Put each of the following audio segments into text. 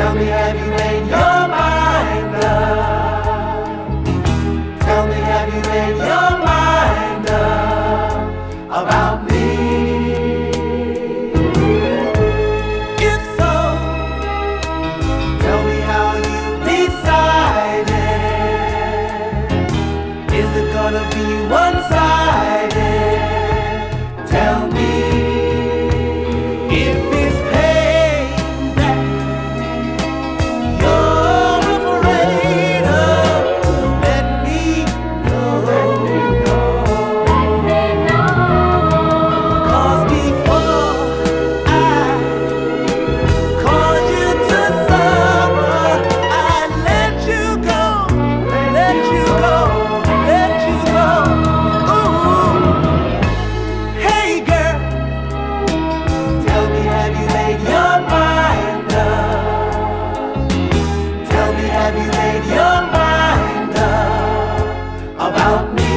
Tell me, have you made your mind up? Tell me, have you made your mind up about me? If so, tell me how you decided. Is it gonna be one-sided? Tell me. If it's pain that you're afraid of, let me know. 'Cause before I cause you to suffer, I'd let you go, let you go, let you go. Ooh. Hey girl, tell me, have you made your mind up? Tell me, have you made your mind up about me?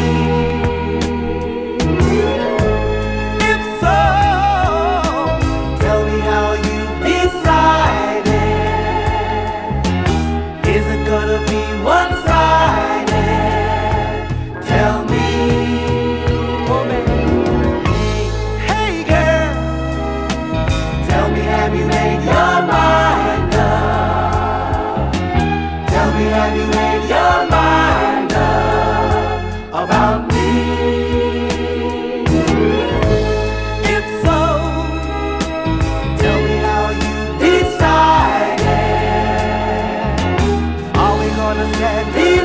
If so, tell me how you decided. Is it gonna be one-sided? Tell me. Oh, baby. Hey girl, tell me, have you made your mind up? Tell me, have you made your mind up about me? If so, tell me how you decided. Are we gonna stand here